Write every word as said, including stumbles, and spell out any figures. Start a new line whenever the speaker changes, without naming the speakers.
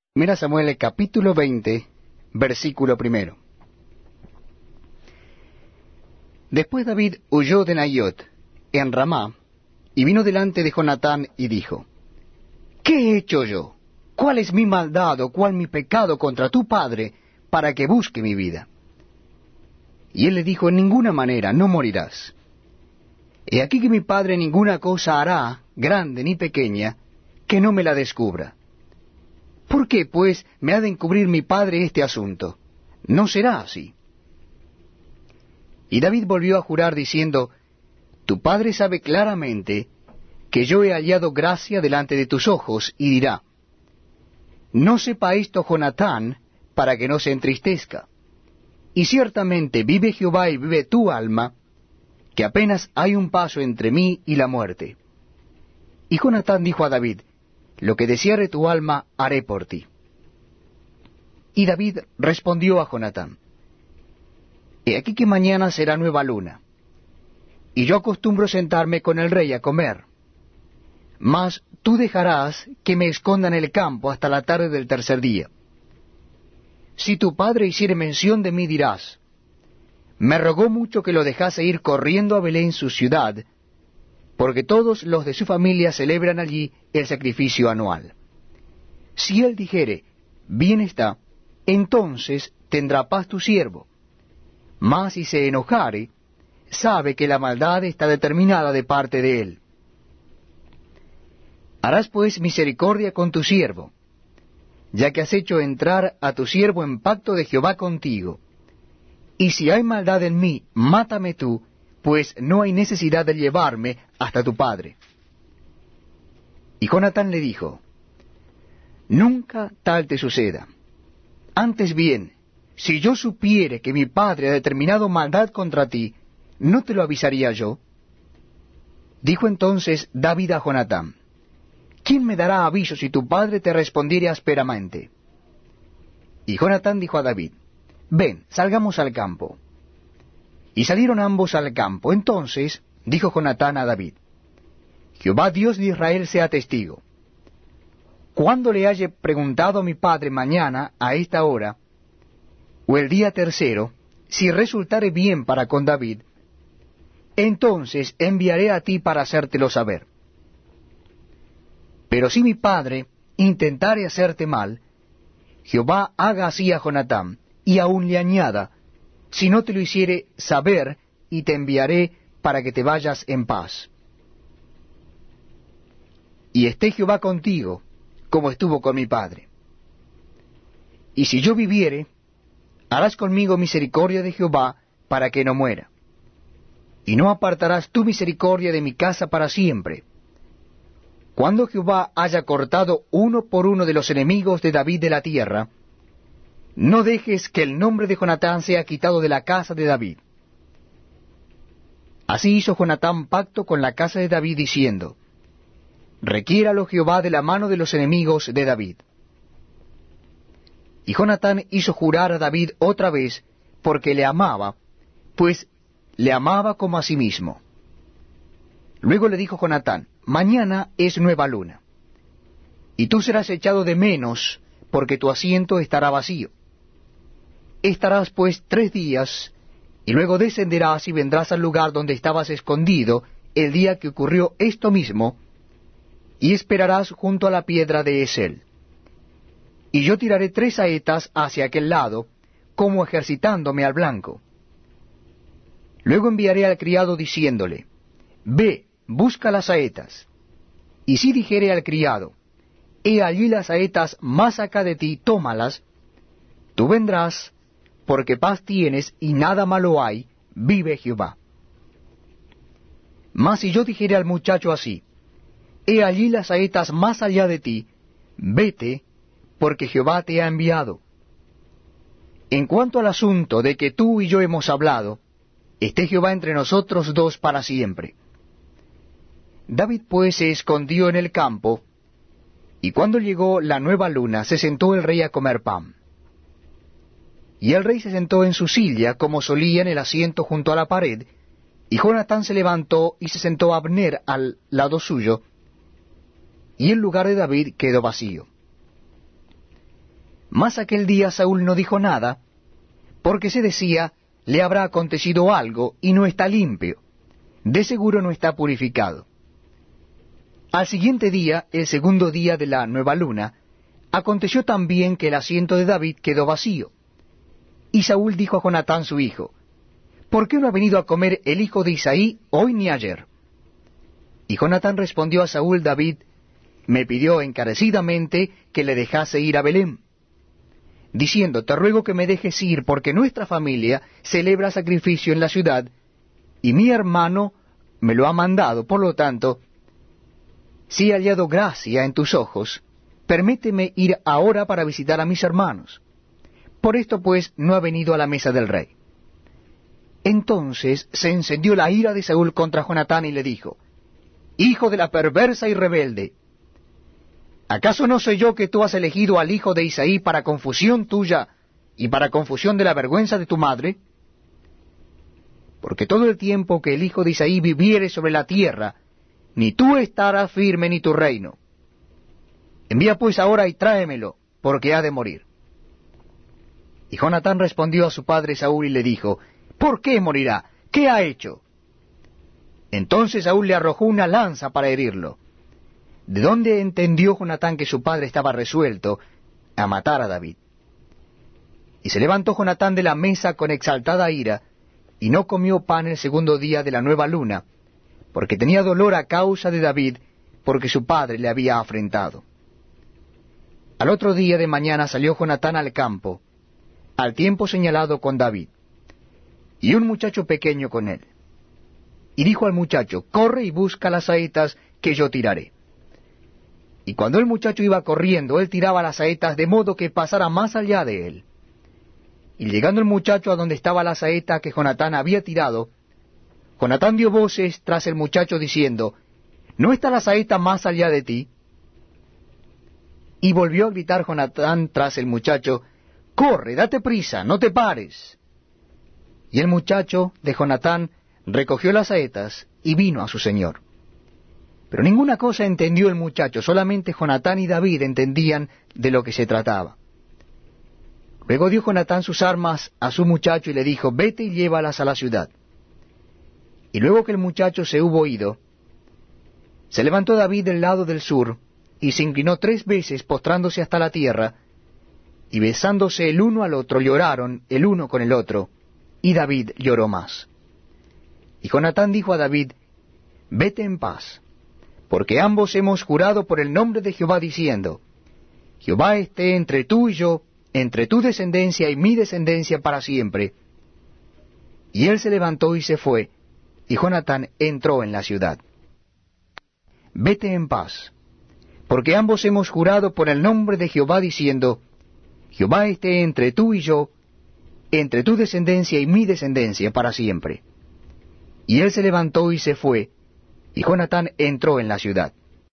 Primera Samuel capítulo veinte, versículo primero. Después David huyó de Naiot, en Ramá, y vino delante de Jonatán y dijo, ¿qué he hecho yo? ¿Cuál es mi maldad o cuál mi pecado contra tu padre para que busque mi vida? Y él le dijo, en ninguna manera, no morirás. He aquí que mi padre ninguna cosa hará, grande ni pequeña, que no me la descubra. ¿Por qué, pues, me ha de encubrir mi padre este asunto? No será así. Y David volvió a jurar diciendo, tu padre sabe claramente que yo he hallado gracia delante de tus ojos, y dirá, no sepa esto Jonatán, para que no se entristezca. Y ciertamente vive Jehová y vive tu alma, que apenas hay un paso entre mí y la muerte. Y Jonatán dijo a David, lo que deseare tu alma haré por ti. Y David respondió a Jonatán, he aquí que mañana será nueva luna, y yo acostumbro sentarme con el rey a comer. Mas tú dejarás que me esconda en el campo hasta la tarde del tercer día. Si tu padre hiciere mención de mí, dirás, me rogó mucho que lo dejase ir corriendo a Belén su ciudad, porque todos los de su familia celebran allí el sacrificio anual. Si él dijere, bien está, entonces tendrá paz tu siervo. Mas si se enojare, sabe que la maldad está determinada de parte de él. Harás pues misericordia con tu siervo, ya que has hecho entrar a tu siervo en pacto de Jehová contigo. Y si hay maldad en mí, mátame tú, pues no hay necesidad de llevarme hasta tu padre. Y Jonatán le dijo, nunca tal te suceda. Antes bien, si yo supiere que mi padre ha determinado maldad contra ti, ¿no te lo avisaría yo? Dijo entonces David a Jonatán, ¿quién me dará aviso si tu padre te respondiere ásperamente? Y Jonatán dijo a David, ven, salgamos al campo. Y salieron ambos al campo. Entonces dijo Jonatán a David, Jehová Dios de Israel sea testigo. Cuando le haya preguntado a mi padre mañana a esta hora, o el día tercero, si resultare bien para con David, entonces enviaré a ti para hacértelo saber. Pero si mi padre intentare hacerte mal, Jehová haga así a Jonatán, y aún le añada, si no te lo hiciere saber, y te enviaré para que te vayas en paz. Y esté Jehová contigo, como estuvo con mi padre. Y si yo viviere, harás conmigo misericordia de Jehová, para que no muera. Y no apartarás tu misericordia de mi casa para siempre. Cuando Jehová haya cortado uno por uno de los enemigos de David de la tierra, no dejes que el nombre de Jonatán sea quitado de la casa de David. Así hizo Jonatán pacto con la casa de David, diciendo, requiéralo Jehová de la mano de los enemigos de David. Y Jonatán hizo jurar a David otra vez, porque le amaba, pues le amaba como a sí mismo. Luego le dijo Jonatán, mañana es nueva luna, y tú serás echado de menos, porque tu asiento estará vacío. Estarás pues tres días, y luego descenderás y vendrás al lugar donde estabas escondido el día que ocurrió esto mismo, y esperarás junto a la piedra de Esel. Y yo tiraré tres saetas hacia aquel lado, como ejercitándome al blanco. Luego enviaré al criado diciéndole, ve, busca las saetas. Y si dijere al criado, he allí las saetas más acá de ti, tómalas, tú vendrás, porque paz tienes y nada malo hay, vive Jehová. Mas si yo dijere al muchacho así, he allí las saetas más allá de ti, vete, porque Jehová te ha enviado. En cuanto al asunto de que tú y yo hemos hablado, esté Jehová entre nosotros dos para siempre. David pues se escondió en el campo, y cuando llegó la nueva luna, se sentó el rey a comer pan. Y el rey se sentó en su silla, como solía en el asiento junto a la pared, y Jonatán se levantó y se sentó Abner al lado suyo, y el lugar de David quedó vacío. Mas aquel día Saúl no dijo nada, porque se decía, le habrá acontecido algo y no está limpio, de seguro no está purificado. Al siguiente día, el segundo día de la nueva luna, aconteció también que el asiento de David quedó vacío. Y Saúl dijo a Jonatán su hijo, ¿por qué no ha venido a comer el hijo de Isaí hoy ni ayer? Y Jonatán respondió a Saúl: David me pidió encarecidamente que le dejase ir a Belén, diciendo, te ruego que me dejes ir, porque nuestra familia celebra sacrificio en la ciudad, y mi hermano me lo ha mandado. Por lo tanto, si he hallado gracia en tus ojos, permíteme ir ahora para visitar a mis hermanos. Por esto pues no ha venido a la mesa del rey. Entonces se encendió la ira de Saúl contra Jonatán y le dijo, hijo de la perversa y rebelde, ¿acaso no soy yo que tú has elegido al hijo de Isaí para confusión tuya y para confusión de la vergüenza de tu madre? Porque todo el tiempo que el hijo de Isaí viviere sobre la tierra, ni tú estarás firme ni tu reino. Envía pues ahora y tráemelo, porque ha de morir. Y Jonatán respondió a su padre Saúl y le dijo, ¿por qué morirá? ¿Qué ha hecho? Entonces Saúl le arrojó una lanza para herirlo. ¿De dónde entendió Jonatán que su padre estaba resuelto a matar a David? Y se levantó Jonatán de la mesa con exaltada ira, y no comió pan el segundo día de la nueva luna, porque tenía dolor a causa de David, porque su padre le había afrentado. Al otro día de mañana salió Jonatán al campo, al tiempo señalado con David, y un muchacho pequeño con él. Y dijo al muchacho, corre y busca las saetas que yo tiraré. Y cuando el muchacho iba corriendo, él tiraba las saetas de modo que pasara más allá de él. Y llegando el muchacho a donde estaba la saeta que Jonatán había tirado, Jonatán dio voces tras el muchacho diciendo, ¿no está la saeta más allá de ti? Y volvió a gritar Jonatán tras el muchacho, corre, date prisa, no te pares. Y el muchacho de Jonatán recogió las saetas y vino a su señor. Pero ninguna cosa entendió el muchacho, solamente Jonatán y David entendían de lo que se trataba. Luego dio Jonatán sus armas a su muchacho y le dijo, vete y llévalas a la ciudad. Y luego que el muchacho se hubo ido, se levantó David del lado del sur, y se inclinó tres veces postrándose hasta la tierra, y besándose el uno al otro lloraron el uno con el otro, y David lloró más. Y Jonatán dijo a David, vete en paz, porque ambos hemos jurado por el nombre de Jehová diciendo, Jehová esté entre tú y yo, entre tu descendencia y mi descendencia para siempre. Y él se levantó y se fue, y Jonatán entró en la ciudad. Vete en paz, porque ambos hemos jurado por el nombre de Jehová diciendo, Jehová esté entre tú y yo, entre tu descendencia y mi descendencia para siempre. Y él se levantó y se fue, y Jonatán entró en la ciudad.